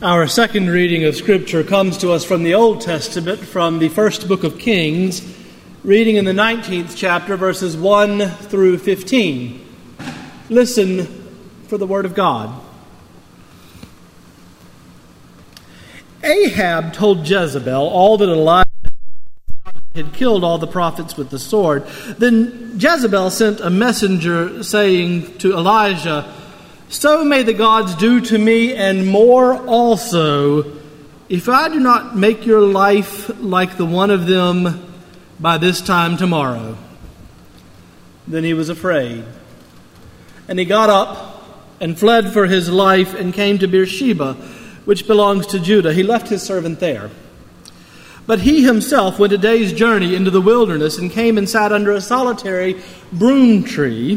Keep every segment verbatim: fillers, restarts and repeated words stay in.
Our second reading of Scripture comes to us from the Old Testament, from the first book of Kings, reading in the nineteenth chapter, verses one through fifteen. Listen for the word of God. Ahab told Jezebel all that Elijah had killed all the prophets with the sword. Then Jezebel sent a messenger saying to Elijah, "So may the gods do to me and more also, if I do not make your life like the one of them by this time tomorrow." Then he was afraid. And he got up and fled for his life and came to Beersheba, which belongs to Judah. He left his servant there. But he himself went a day's journey into the wilderness and came and sat under a solitary broom tree.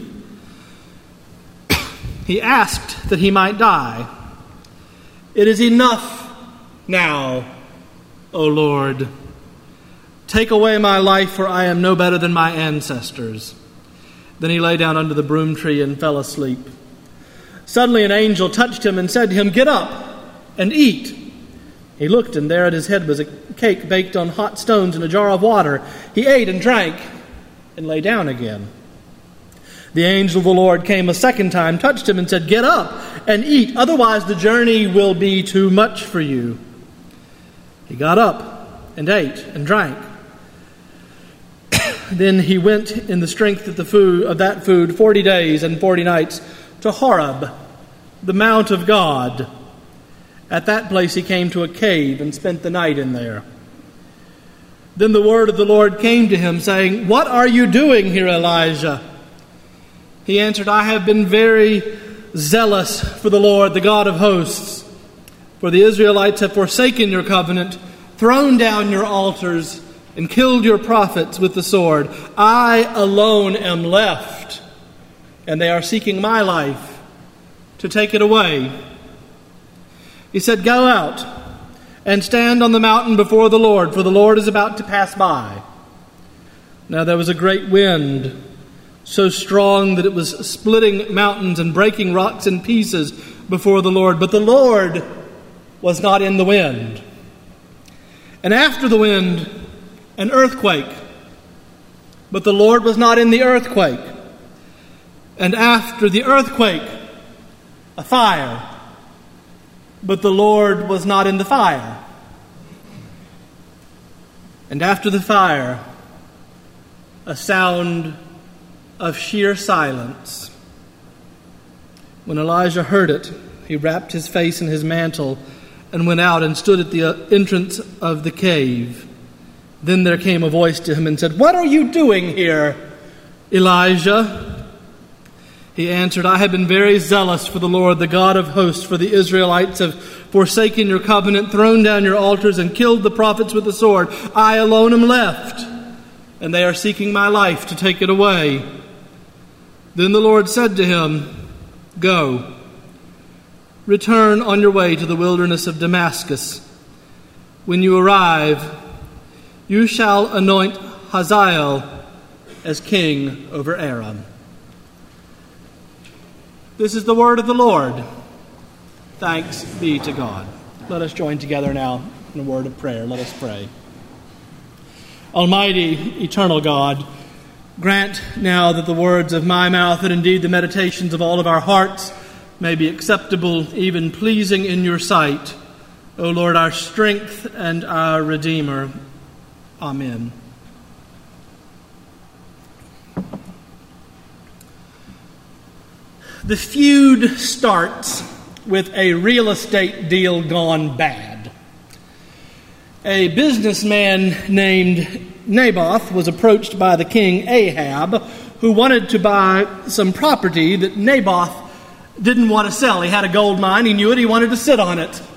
He asked that he might die. "It is enough now, O Lord. Take away my life, for I am no better than my ancestors." Then he lay down under the broom tree and fell asleep. Suddenly an angel touched him and said to him, "Get up and eat." He looked, and there at his head was a cake baked on hot stones and a jar of water. He ate and drank and lay down again. The angel of the Lord came a second time, touched him, and said, "Get up and eat, otherwise the journey will be too much for you." He got up and ate and drank. Then he went in the strength of the food of that food forty days and forty nights to Horeb, the mount of God. At that place he came to a cave and spent the night in there. Then the word of the Lord came to him, saying, "What are you doing here, Elijah?" He answered, "I have been very zealous for the Lord, the God of hosts. For the Israelites have forsaken your covenant, thrown down your altars, and killed your prophets with the sword. I alone am left, and they are seeking my life to take it away." He said, "Go out and stand on the mountain before the Lord, for the Lord is about to pass by." Now there was a great wind, so strong that it was splitting mountains and breaking rocks in pieces before the Lord. But the Lord was not in the wind. And after the wind, an earthquake. But the Lord was not in the earthquake. And after the earthquake, a fire. But the Lord was not in the fire. And after the fire, a sound of sheer silence. When Elijah heard it, he wrapped his face in his mantle and went out and stood at the entrance of the cave. Then there came a voice to him and said, "What are you doing here, Elijah?" He answered, "I have been very zealous for the Lord, the God of hosts, for the Israelites have forsaken your covenant, thrown down your altars, and killed the prophets with the sword. I alone am left, and they are seeking my life to take it away." Then the Lord said to him, "Go, return on your way to the wilderness of Damascus. When you arrive, you shall anoint Hazael as king over Aram." This is the word of the Lord. Thanks be to God. Let us join together now in a word of prayer. Let us pray. Almighty, eternal God, grant now that the words of my mouth and indeed the meditations of all of our hearts may be acceptable, even pleasing in your sight, O Lord, our strength and our Redeemer. Amen. The feud starts with a real estate deal gone bad. A businessman named Naboth was approached by the king Ahab, who wanted to buy some property that Naboth didn't want to sell. He had a gold mine, he knew it, he wanted to sit on it.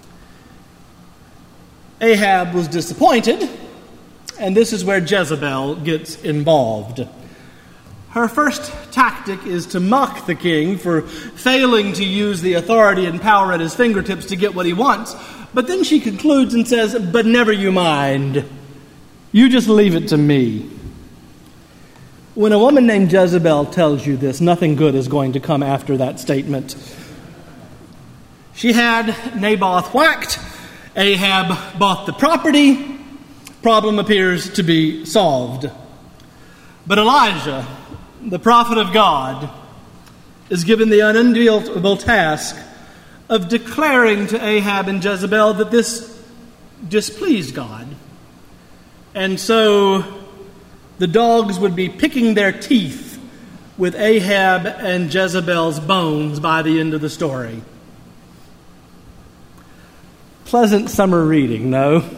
Ahab was disappointed, and this is where Jezebel gets involved. Her first tactic is to mock the king for failing to use the authority and power at his fingertips to get what he wants. But then she concludes and says, "But never you mind. You just leave it to me." When a woman named Jezebel tells you this, nothing good is going to come after that statement. She had Naboth whacked. Ahab bought the property. Problem appears to be solved. But Elijah, the prophet of God, is given the unenviable task of declaring to Ahab and Jezebel that this displeased God. And so the dogs would be picking their teeth with Ahab and Jezebel's bones by the end of the story. Pleasant summer reading, no?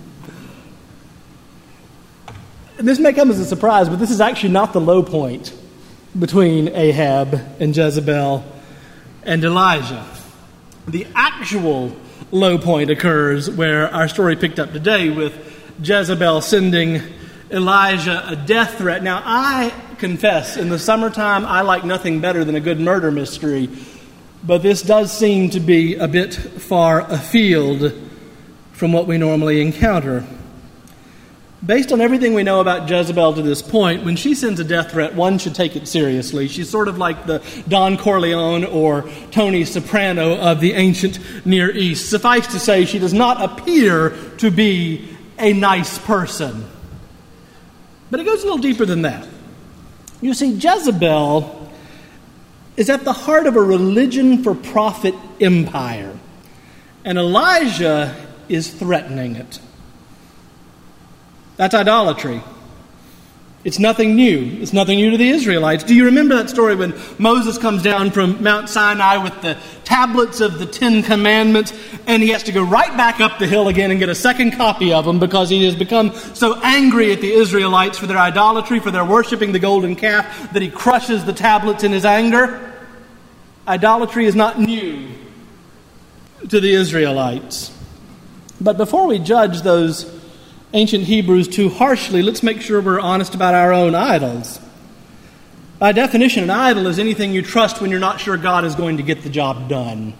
And this may come as a surprise, but this is actually not the low point between Ahab and Jezebel and Elijah. The actual low point occurs where our story picked up today with Jezebel sending Elijah a death threat. Now, I confess, in the summertime, I like nothing better than a good murder mystery, but this does seem to be a bit far afield from what we normally encounter. Based on everything we know about Jezebel to this point, when she sends a death threat, one should take it seriously. She's sort of like the Don Corleone or Tony Soprano of the ancient Near East. Suffice to say, she does not appear to be a nice person. But it goes a little deeper than that. You see, Jezebel is at the heart of a religion for profit empire, and Elijah is threatening it. That's idolatry. It's nothing new. It's nothing new to the Israelites. Do you remember that story when Moses comes down from Mount Sinai with the tablets of the Ten Commandments, and he has to go right back up the hill again and get a second copy of them because he has become so angry at the Israelites for their idolatry, for their worshiping the golden calf, that he crushes the tablets in his anger? Idolatry is not new to the Israelites. But before we judge those ancient Hebrews too harshly, let's make sure we're honest about our own idols. By definition, an idol is anything you trust when you're not sure God is going to get the job done.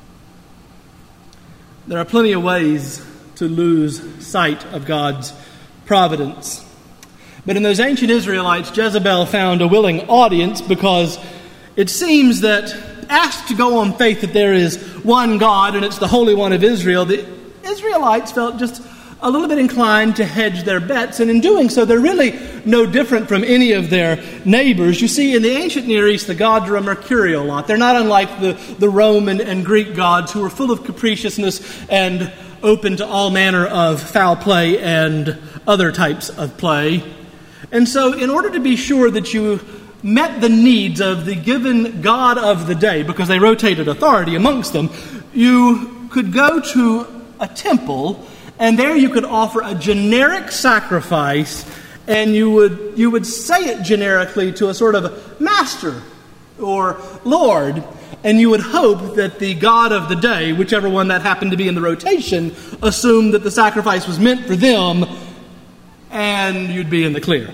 There are plenty of ways to lose sight of God's providence. But in those ancient Israelites, Jezebel found a willing audience because it seems that, asked to go on faith that there is one God and it's the Holy One of Israel, the Israelites felt just a little bit inclined to hedge their bets, and in doing so, they're really no different from any of their neighbors. You see, in the ancient Near East, the gods are a mercurial lot. They're not unlike the, the Roman and Greek gods, who were full of capriciousness and open to all manner of foul play and other types of play. And so, in order to be sure that you met the needs of the given god of the day, because they rotated authority amongst them, you could go to a temple, and there you could offer a generic sacrifice, and you would you would say it generically to a sort of master or Lord, and you would hope that the god of the day, whichever one that happened to be in the rotation, assumed that the sacrifice was meant for them, and you'd be in the clear.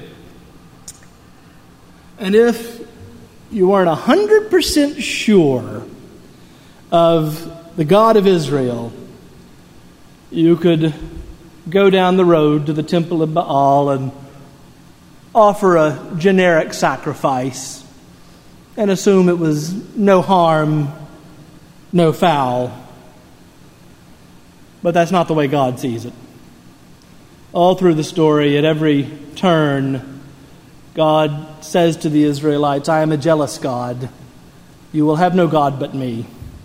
And if you weren't one hundred percent sure of the God of Israel, you could go down the road to the temple of Baal and offer a generic sacrifice and assume it was no harm, no foul. But that's not the way God sees it. All through the story, at every turn, God says to the Israelites, I am a jealous God. You will have no God but me.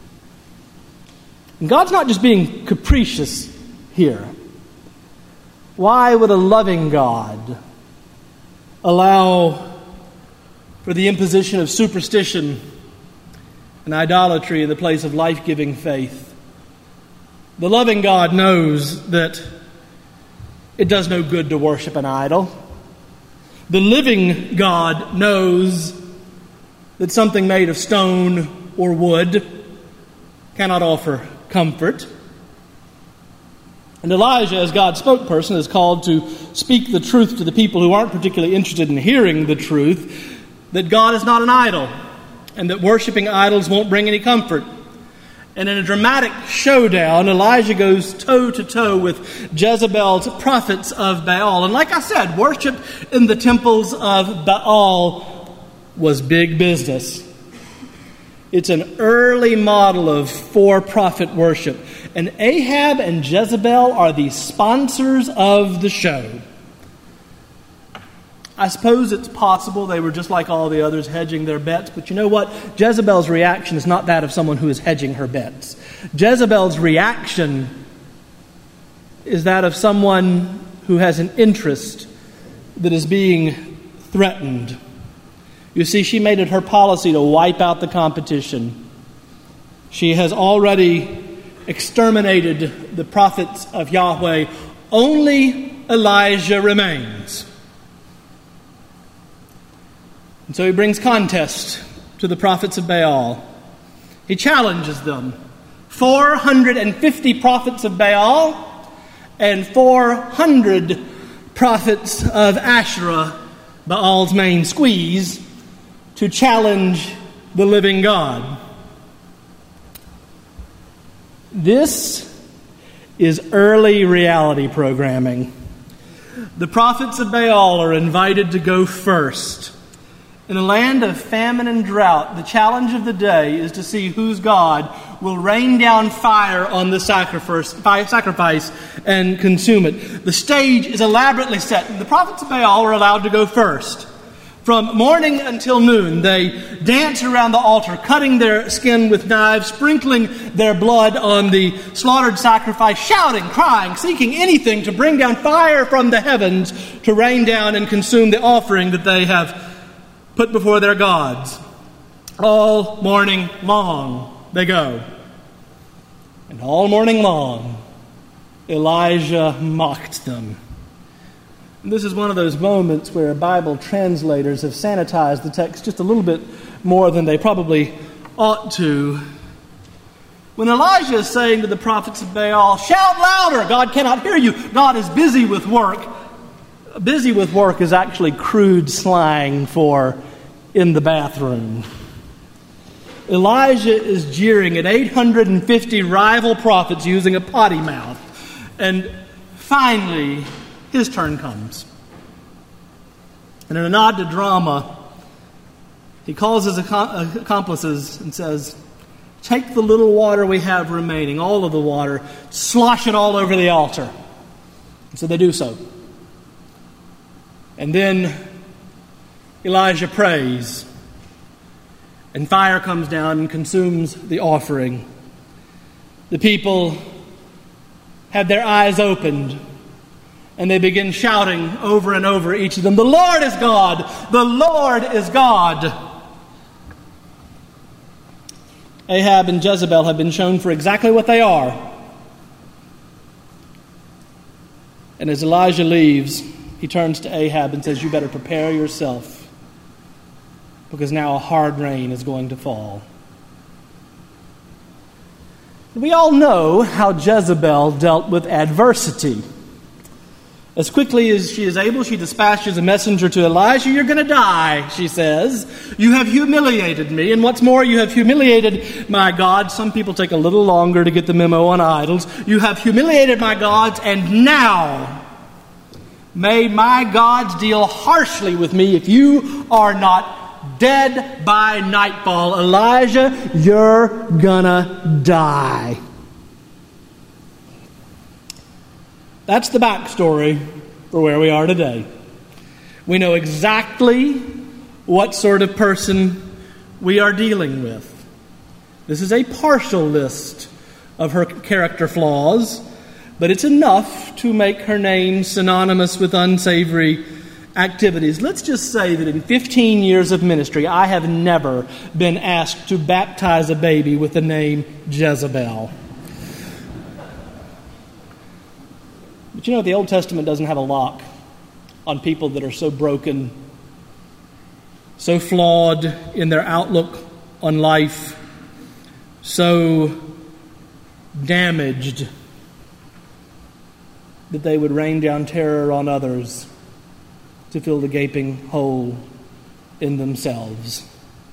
And God's not just being capricious here. Why would a loving God allow for the imposition of superstition and idolatry in the place of life-giving faith? The loving God knows that it does no good to worship an idol. The living God knows that something made of stone or wood cannot offer comfort. And Elijah, as God's spokesperson, is called to speak the truth to the people who aren't particularly interested in hearing the truth, that God is not an idol, and that worshiping idols won't bring any comfort. And in a dramatic showdown, Elijah goes toe-to-toe with Jezebel's prophets of Baal. And like I said, worship in the temples of Baal was big business. It's an early model of for-profit worship. And Ahab and Jezebel are the sponsors of the show. I suppose it's possible they were just like all the others, hedging their bets. But you know what? Jezebel's reaction is not that of someone who is hedging her bets. Jezebel's reaction is that of someone who has an interest that is being threatened. You see, she made it her policy to wipe out the competition. She has already exterminated the prophets of Yahweh. Only Elijah remains. And so he brings contest to the prophets of Baal. He challenges them. four hundred fifty prophets of Baal and four hundred prophets of Asherah, Baal's main squeeze, to challenge the living God. This is early reality programming. The prophets of Baal are invited to go first. In a land of famine and drought, the challenge of the day is to see whose God will rain down fire on the sacrifice and consume it. The stage is elaborately set, and the prophets of Baal are allowed to go first. From morning until noon, they dance around the altar, cutting their skin with knives, sprinkling their blood on the slaughtered sacrifice, shouting, crying, seeking anything to bring down fire from the heavens to rain down and consume the offering that they have put before their gods. All morning long they go. And all morning long, Elijah mocked them. And this is one of those moments where Bible translators have sanitized the text just a little bit more than they probably ought to. When Elijah is saying to the prophets of Baal, "Shout louder, God cannot hear you. God is busy with work." Busy with work is actually crude slang for in the bathroom. Elijah is jeering at eight hundred fifty rival prophets using a potty mouth. And finally, his turn comes. And in a nod to drama, he calls his accomplices and says, "Take the little water we have remaining, all of the water, slosh it all over the altar." And so they do so. And then Elijah prays, and fire comes down and consumes the offering. The people have their eyes opened, and they begin shouting over and over, each of them, "The Lord is God! The Lord is God!" Ahab and Jezebel have been shown for exactly what they are. And as Elijah leaves, he turns to Ahab and says, "You better prepare yourself, because now a hard rain is going to fall." We all know how Jezebel dealt with adversity. As quickly as she is able, she dispatches a messenger to Elijah. "You're going to die," she says. "You have humiliated me, and what's more, you have humiliated my God." Some people take a little longer to get the memo on idols. "You have humiliated my gods, and now may my gods deal harshly with me if you are not dead by nightfall. Elijah, you're gonna die." That's the backstory for where we are today. We know exactly what sort of person we are dealing with. This is a partial list of her character flaws, but it's enough to make her name synonymous with unsavory activities. Let's just say that in fifteen years of ministry, I have never been asked to baptize a baby with the name Jezebel. But you know, the Old Testament doesn't have a lock on people that are so broken, so flawed in their outlook on life, so damaged that they would rain down terror on others to fill the gaping hole in themselves.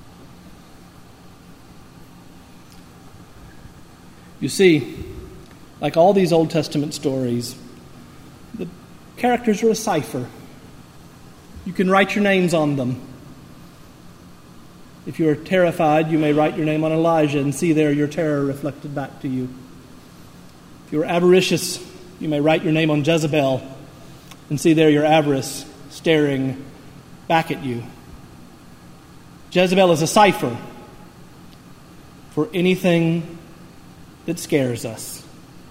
You see, like all these Old Testament stories, the characters are a cipher. You can write your names on them. If you are terrified, you may write your name on Elijah and see there your terror reflected back to you. If you are avaricious, you may write your name on Jezebel and see there your avarice staring back at you. Jezebel is a cipher for anything that scares us.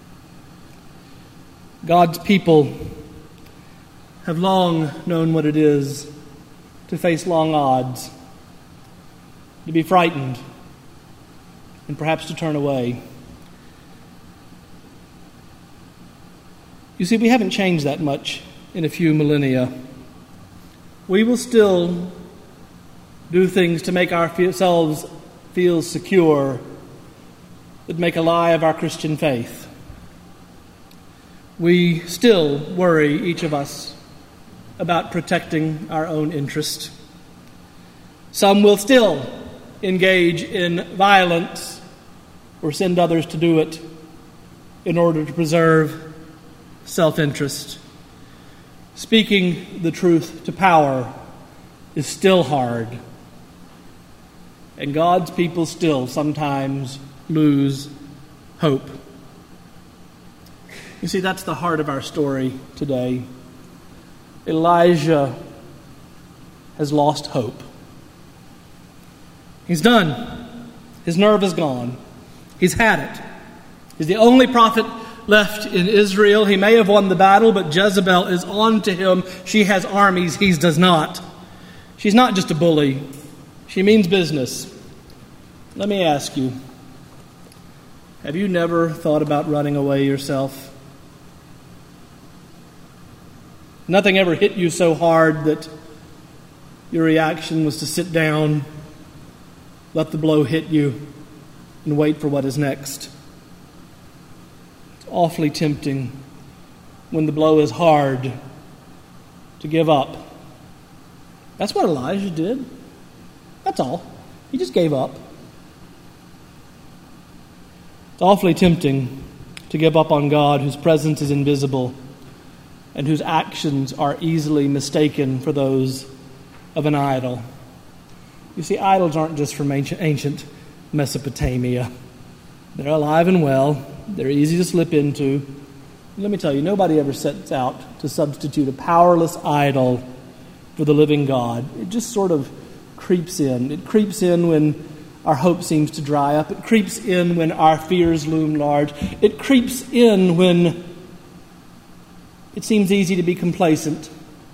God's people have long known what it is to face long odds, to be frightened, and perhaps to turn away. You see, we haven't changed that much in a few millennia. We will still do things to make ourselves feel secure, that make a lie of our Christian faith. We still worry, each of us, about protecting our own interest. Some will still engage in violence or send others to do it in order to preserve self-interest. Speaking the truth to power is still hard, and God's people still sometimes lose hope. You see, that's the heart of our story today. Elijah has lost hope. He's done. His nerve is gone. He's had it. He's the only prophet left in Israel. He may have won the battle, but Jezebel is on to him. She has armies. He does not. She's not just a bully. She means business. Let me ask you, have you never thought about running away yourself? Nothing ever hit you so hard that your reaction was to sit down, let the blow hit you, and wait for what is next. It's awfully tempting when the blow is hard to give up. That's what Elijah did. That's all. He just gave up. It's awfully tempting to give up on God, whose presence is invisible and whose actions are easily mistaken for those of an idol. You see, idols aren't just from ancient, ancient Mesopotamia. They're alive and well. They're easy to slip into. Let me tell you, nobody ever sets out to substitute a powerless idol for the living God. It just sort of creeps in. It creeps in when our hope seems to dry up. It creeps in when our fears loom large. It creeps in when it seems easy to be complacent.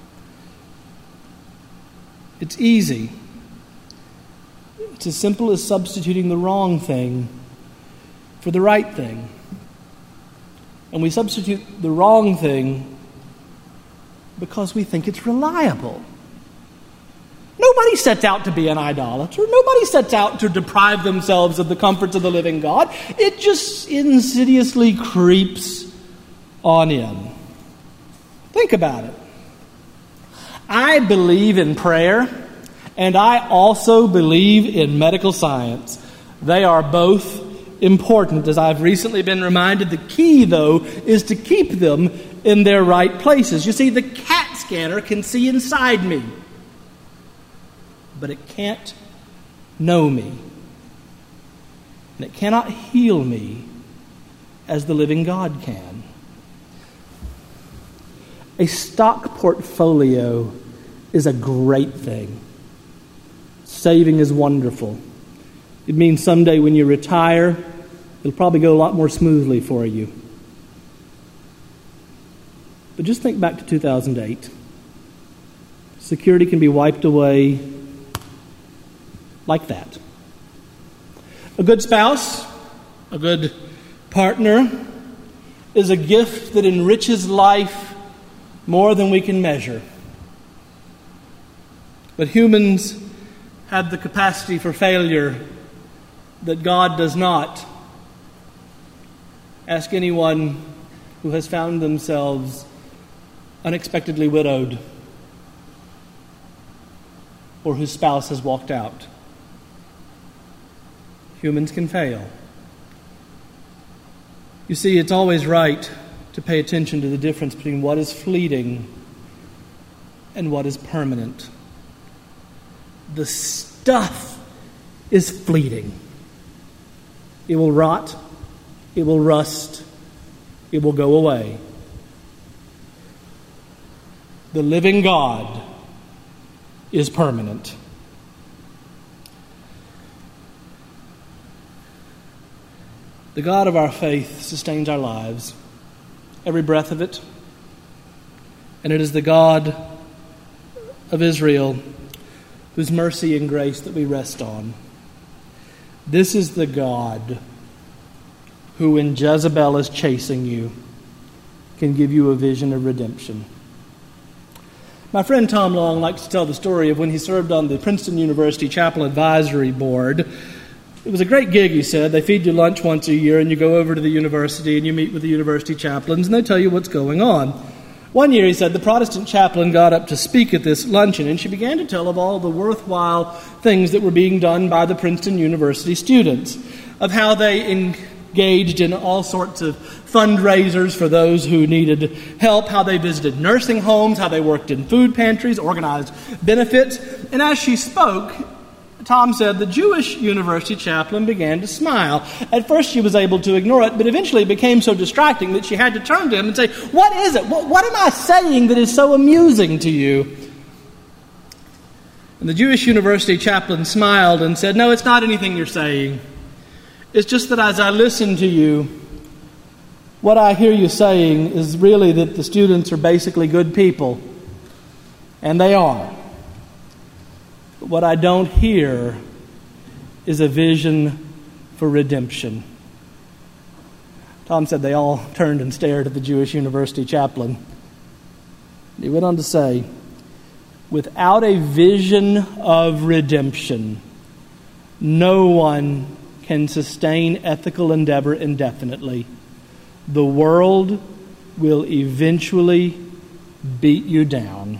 It's easy. It's as simple as substituting the wrong thing for the right thing. And we substitute the wrong thing because we think it's reliable. Nobody sets out to be an idolater. Nobody sets out to deprive themselves of the comforts of the living God. It just insidiously creeps on in. Think about it. I believe in prayer, and I also believe in medical science. They are both important. As I've recently been reminded, the key, though, is to keep them in their right places. You see, the CAT scanner can see inside me, but it can't know me. And it cannot heal me as the living God can. A stock portfolio is a great thing. Saving is wonderful. It means someday when you retire, it'll probably go a lot more smoothly for you. But just think back to two thousand eight. Security can be wiped away like that. A good spouse, a good partner, is a gift that enriches life more than we can measure. But humans have the capacity for failure that God does not. Ask anyone who has found themselves unexpectedly widowed or whose spouse has walked out. Humans can fail. You see, it's always right to pay attention to the difference between what is fleeting and what is permanent. The stuff is fleeting. It will rot, it will rust, it will go away. The living God is permanent. The God of our faith sustains our lives, every breath of it. And it is the God of Israel whose mercy and grace that we rest on. This is the God who, when Jezebel is chasing you, can give you a vision of redemption. My friend Tom Long likes to tell the story of when he served on the Princeton University Chapel Advisory Board. It was a great gig, he said. They feed you lunch once a year, and you go over to the university and you meet with the university chaplains, and they tell you what's going on. One year, he said, the Protestant chaplain got up to speak at this luncheon, and she began to tell of all the worthwhile things that were being done by the Princeton University students, of how they engaged in all sorts of fundraisers for those who needed help, how they visited nursing homes, how they worked in food pantries, organized benefits. And as she spoke, Tom said the Jewish university chaplain began to smile. At first she was able to ignore it, but eventually it became so distracting that she had to turn to him and say, "What is it? What, what am I saying that is so amusing to you?" And the Jewish university chaplain smiled and said, "No, it's not anything you're saying. It's just that as I listen to you, what I hear you saying is really that the students are basically good people. And they are. But what I don't hear is a vision for redemption." Tom said they all turned and stared at the Jewish university chaplain. He went on to say, "Without a vision of redemption, no one can sustain ethical endeavor indefinitely. The world will eventually beat you down."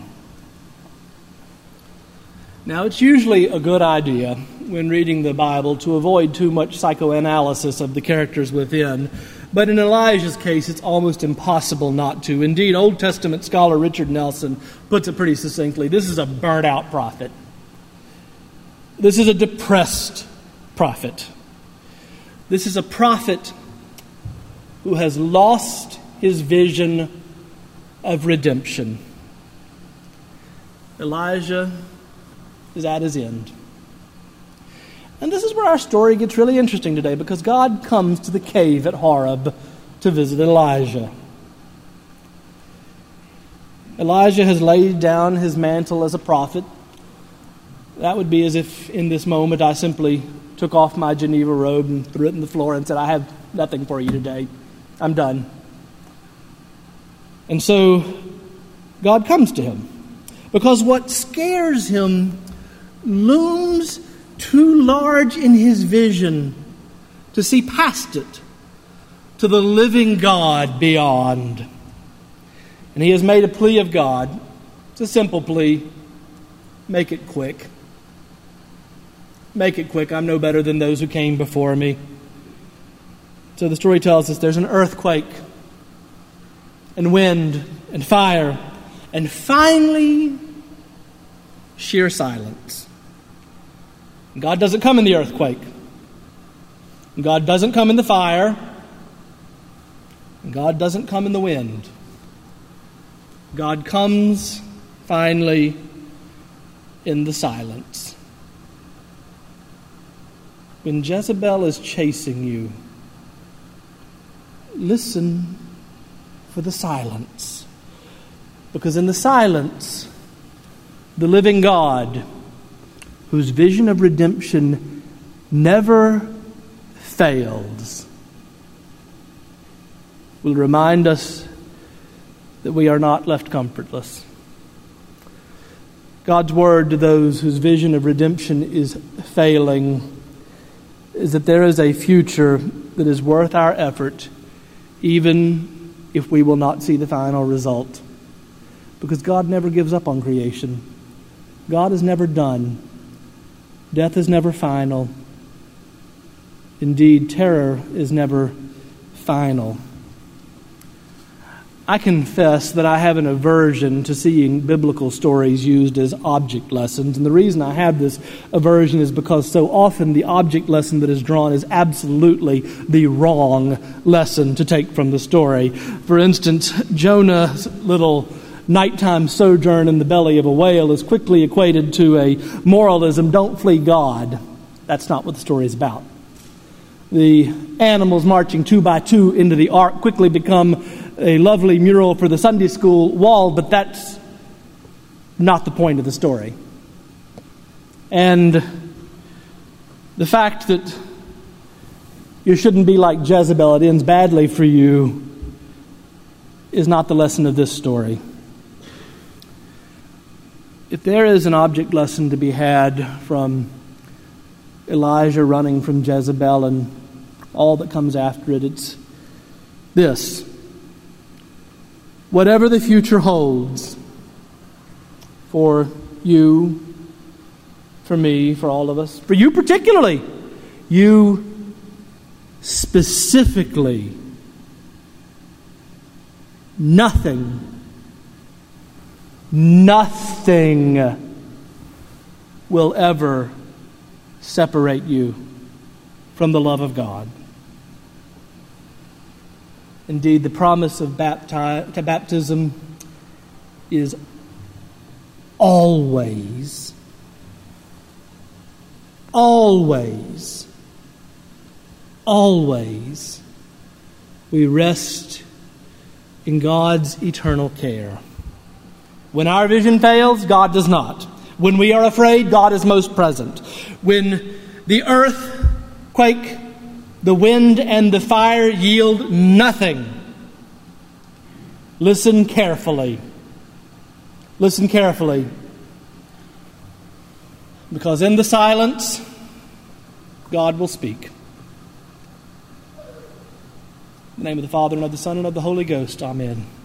Now, it's usually a good idea when reading the Bible to avoid too much psychoanalysis of the characters within, but in Elijah's case, it's almost impossible not to. Indeed, Old Testament scholar Richard Nelson puts it pretty succinctly. This is a burnt-out prophet. This is a depressed prophet. This is a prophet who has lost his vision of redemption. Elijah is at his end. And this is where our story gets really interesting today, because God comes to the cave at Horeb to visit Elijah. Elijah has laid down his mantle as a prophet. That would be as if in this moment I simply took off my Geneva robe and threw it on the floor and said, "I have nothing for you today. I'm done." And so God comes to him, because what scares him looms too large in his vision to see past it to the living God beyond. And he has made a plea of God. It's a simple plea. Make it quick. Make it quick. I'm no better than those who came before me. So the story tells us there's an earthquake and wind and fire and finally sheer silence. God doesn't come in the earthquake. God doesn't come in the fire. God doesn't come in the wind. God comes finally in the silence. When Jezebel is chasing you, listen for the silence. Because in the silence, the living God, whose vision of redemption never fails, will remind us that we are not left comfortless. God's word to those whose vision of redemption is failing is that there is a future that is worth our effort, even if we will not see the final result. Because God never gives up on creation. God is never done. Death is never final. Indeed, terror is never final. I confess that I have an aversion to seeing biblical stories used as object lessons. And the reason I have this aversion is because so often the object lesson that is drawn is absolutely the wrong lesson to take from the story. For instance, Jonah's little nighttime sojourn in the belly of a whale is quickly equated to a moralism, don't flee God. That's not what the story is about. The animals marching two by two into the ark quickly become a lovely mural for the Sunday school wall, but that's not the point of the story. And the fact that you shouldn't be like Jezebel, it ends badly for you, is not the lesson of this story. If there is an object lesson to be had from Elijah running from Jezebel and all that comes after it, it's this. Whatever the future holds for you, for me, for all of us, for you particularly, you specifically, nothing, nothing will ever separate you from the love of God. Indeed, the promise of bapti- to baptism is always, always, always, we rest in God's eternal care. When our vision fails, God does not. When we are afraid, God is most present. When the earth quake, the wind and the fire yield nothing, listen carefully. Listen carefully. Because in the silence, God will speak. In the name of the Father, and of the Son, and of the Holy Ghost. Amen.